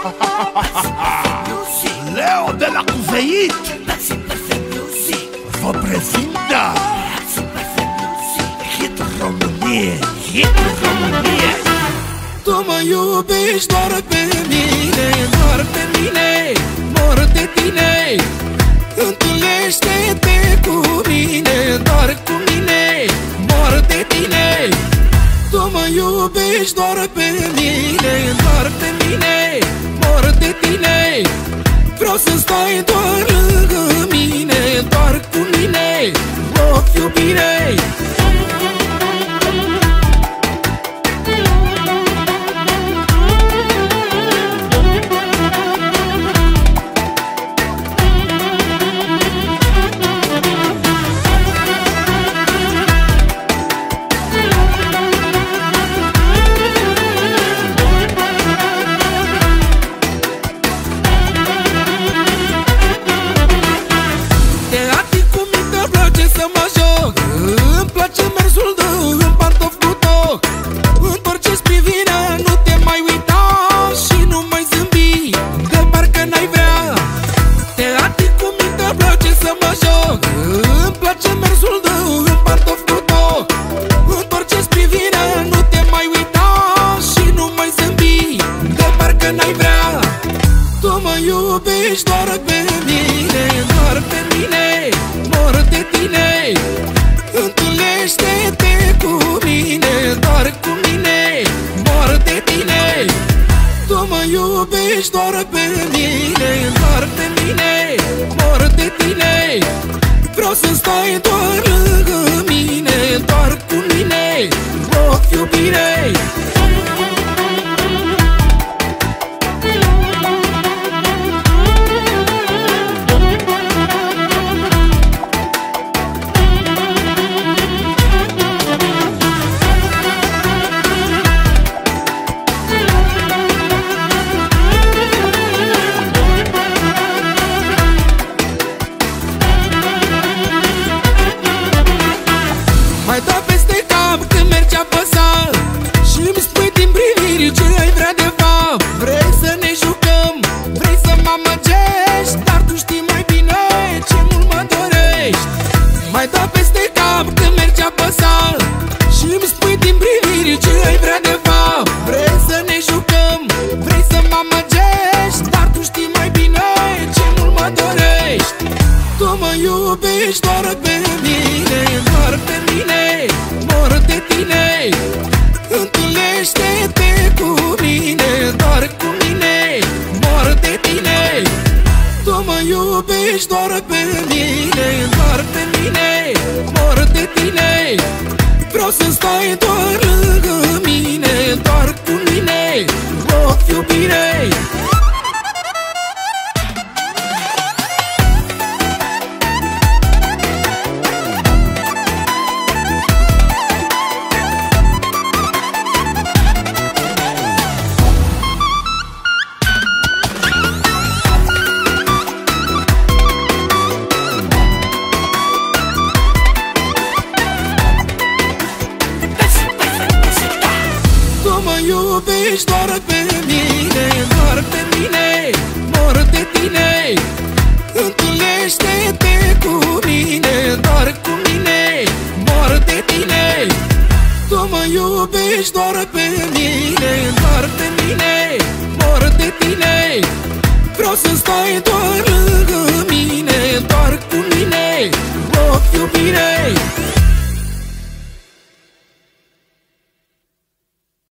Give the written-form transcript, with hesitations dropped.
Leo de la Cuveit vă prezintă Hit Românie, Hit Românie. Tu mă iubești doar pe mine, doar pe mine, mor de tine. Întâlnește-te cu mine, doar cu mine, mor de tine. Tu mă iubești doar pe mine, doar pe mine, mor de tine. Vreau să stai doar lângă mine, doar cu mine, ochi iubire. Îmi place mersul în pantof cu toc. Întorceți privirea, nu te mai uita și nu mai zâmbi de parcă n-ai vrea. Te ating cu minte, îmi place să mă joc. Îmi place mersul în pantof cu toc. Întorceți privirea, nu te mai uita și nu mai zâmbi de parcă n-ai vrea. Tu mă iubești doar pe mine, doar pe mine, mor de tine. Întâlnește-te cu mine, doar cu mine, mor de tine. Tu mă iubești doar pe mine, doar pe mine, mor de tine. Vreau să stai doar lângă mine, doar cu mine, ochi iubire. Mai dau peste cap când mergi apăsat și îmi spui din priviri ce ai vrea de fapt. Vrei să ne jucăm, vrei să mă amăgești, dar tu știi mai bine ce mult mă dorești. Mai dau peste cap când mergi apăsat și îmi spui din priviri ce ai vrea de fapt. Vrei să ne jucăm, vrei să mă amăgești, dar tu știi mai bine ce mult mă dorești. Tu mă iubești doar pe mine, doar pe mine, mor de tine. Întâlnește-te cu mine, doar cu mine, mor de tine. Tu mă iubești doar pe mine, doar pe mine, mor de tine. Vreau să stai doar lângă mine, doar cu mine, ochi iubire. Iubești doar pe mine, doar pe mine, mor de tine. Întâlnește-te cu mine, doar cu mine, mor de tine. Tu mă iubești doar pe mine, doar pe mine, mor de tine. Vreau să stai doar lângă